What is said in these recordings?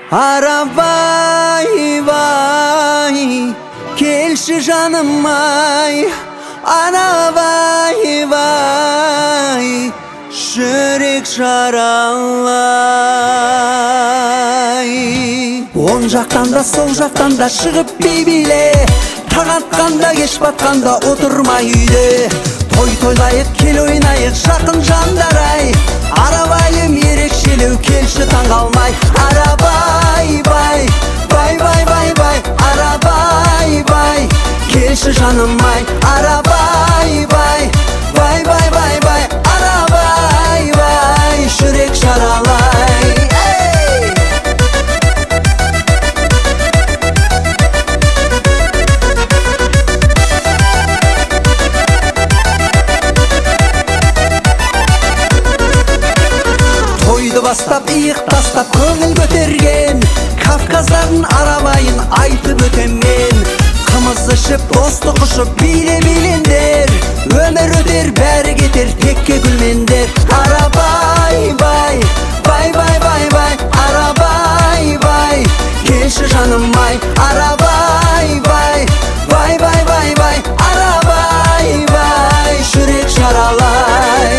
Arabay vay, kelşi canım ay. Arabay vay, şürek şaralay. Оң жақтан да сол жақтан да шығып бейбиле, таң атқанда кеш батқанда отырмай үйде. Той тойлайық кел ойнайық жақын жандар-ай. Арабайым ерекшелеу келші таң қалмай. Арабай бай, бай бай бай бай. Арабай бай, келші жаным-ай. Арабай бай, бай бай бай бай. Арабай бай, жүрек жаралай. Тойды бастап, иық тастап, көңіл көтерген Кавказдардың арабайын айтып өтеммен. Қымыз ішіп, достық ұшып, биле-билендер. Өмір өтер, бәрі кетер, текке гүлмендер. Арабай бай, бай бай бай бай. Арабай бай, келші жаным-ай. Арабай бай, бай бай бай бай. Арабай бай, жүрек жаралай.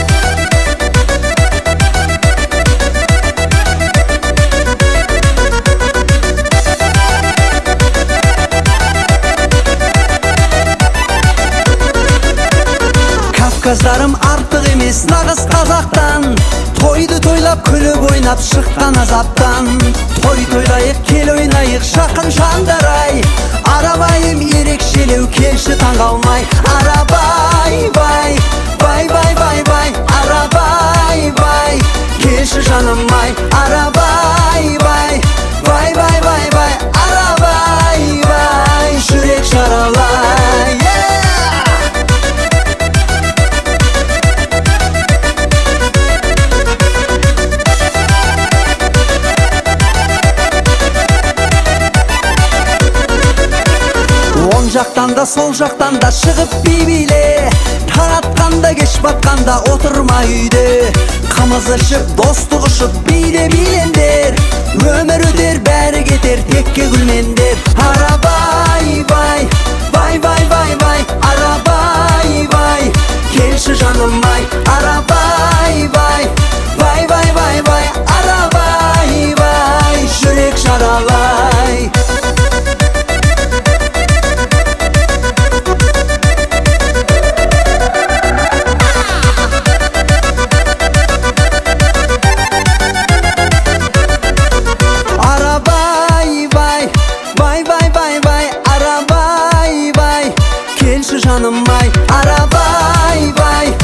Кавказдарым артық емес нағыз қазақтан. Тойды тойлап күліп ойнап шыққан азаптан. Той тойлайық кел ойнайық жақын жандар-ай. Арабайым ерекшелеу келші таң қалмай. Арабай бай, бай бай бай бай. Арабай бай, келші жаным-ай. Арабай бай, бай бай бай бай. Арабай бай, жүрек жаралай. Оң жақтан да сол жақтан да шығып бейбиле, таң атқанда кеш батқанда отырмай үйде. Қымыз ішіп, достық ұшып, биле-билендер. Өмір өтер, бәрі кетер, текке гүлмендер. Арабай бай, бай бай бай бай. Арабай бай, келші жаным-ай. Арабай бай, бай бай бай бай. Арабай бай, жүрек жаралай. Canım-ай, arabay bay.